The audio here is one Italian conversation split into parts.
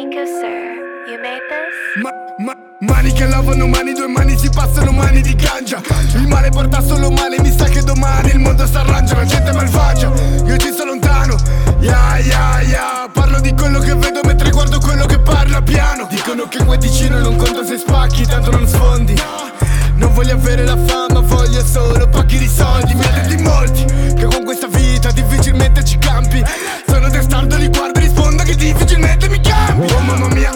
you, sir. You made this? Mani che lavano mani, due mani si passano mani di ganja. Il male porta solo male, mi sa che domani il mondo s'arrangia. La gente malvagia, io ci sto lontano. Parlo di quello che vedo mentre guardo quello che parla piano. Dicono che quel vicino non conta se spacchi, tanto non sfondi. Non voglio avere la fama, voglio solo pacchi di soldi. Mi ha detto in molti che con questa vita difficilmente ci campi. Sono testardo, li guardo e rispondo che difficilmente mi cambi. Oh mamma mia,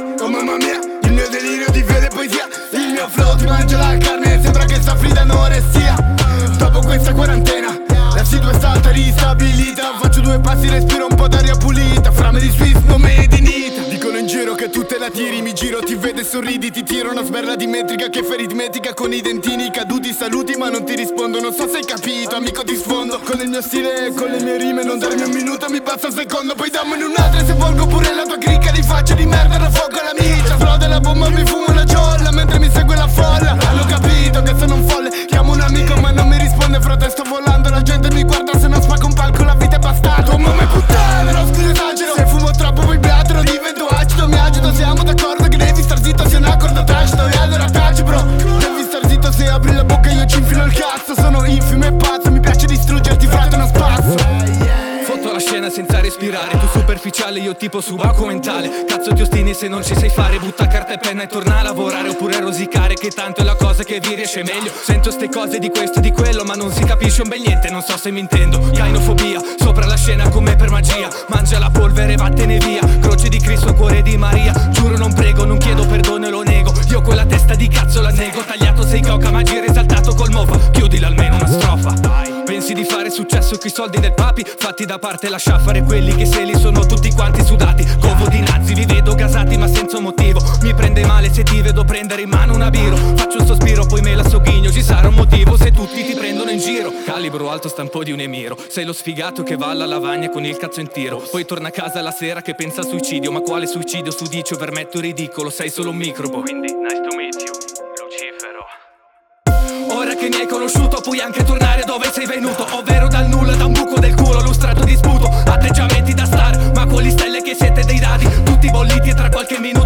il mio delirio di fede e poesia. Il mio flow ti mangia la carne, sembra che sta frita anoressia. Dopo questa quarantena la situazione è stata ristabilita. Faccio due passi, respiro un po' d'aria pulita. Frame di Swiss, non made in Italy. Dicono in giro che tu te la tiri, mi giro, ti vedo e sorridi. Ti tiro una sberla di metrica che fa aritmetica. Con i dentini caduti saluti ma non ti rispondo. Non so se hai capito, amico ti sfondo. Con il mio stile e con le mie rime non darmi un minuto, mi basta un secondo. Poi dammene un'altra se volgo pure la tua cricca di faccia di merda. Da fuoco alla miccia, flow della bomba, mi fumo una giolla mentre mi segue la folla. Hanno capito che sono un folle, chiamo un amico ma non mi risponde. Frate sto volando, la gente mi guarda, se non spacco un palco la vita è bastardo. Oh mamma puttana, lo scuso esagero. Se fumo troppo poi beatero, divento acido, mi agito. Siamo d'accordo che devi star zitto, se un accordo tacito. E allora taci bro, devi star zitto, se apri la bocca io ci infilo il cazzo. Sono infime e pazzo, mi piace distruggerti, frate non spazzo. Foto la scena senza respirare, tu superficiale, io tipo subacqueo mentale. Cazzo ti ostini se non ci sai fare, butta carta e penna e torna a lavorare. Oppure rosicare, che tanto è la cosa che vi riesce meglio. Sento ste cose di questo e di quello, ma non si capisce un bel niente, non so se mi intendo. Cainofobia, sopra la scena come per magia. Mangia la polvere, vattene via. Croce di Cristo, cuore di Maria. Giuro non prego, non chiedo perdono e lo nego. Io quella testa di cazzo la nego. Tagliato sei coca, ma giri esaltato col mofa. Chiudila almeno una strofa. Pensi di fare successo coi soldi del papi? Fatti da parte, lascia fare quelli che se li sono tutti quanti sudati. Covo di nazi, vi vedo gasati ma senza motivo. Mi prende male se ti vedo prendere in mano una biro. Faccio un sospiro, poi me la sogghigno. Ci sarà un motivo se tutti ti prendono in giro. Calibro alto, stampo di un emiro. Sei lo sfigato che va alla lavagna con il cazzo in tiro. Poi torna a casa la sera che pensa al suicidio. Ma quale suicidio? Sudicio, permetto ridicolo. Sei solo un microbo. Quindi, nice to meet you, Lucifero. Ora che mi hai conosciuto puoi anche tornare dove sei venuto. Ovvero dal nulla, da un buco del culo, lustrato di sputo. Atteggiamenti da star, ma con le stelle che siete dei dadi. Tutti bolliti e tra qualche minuto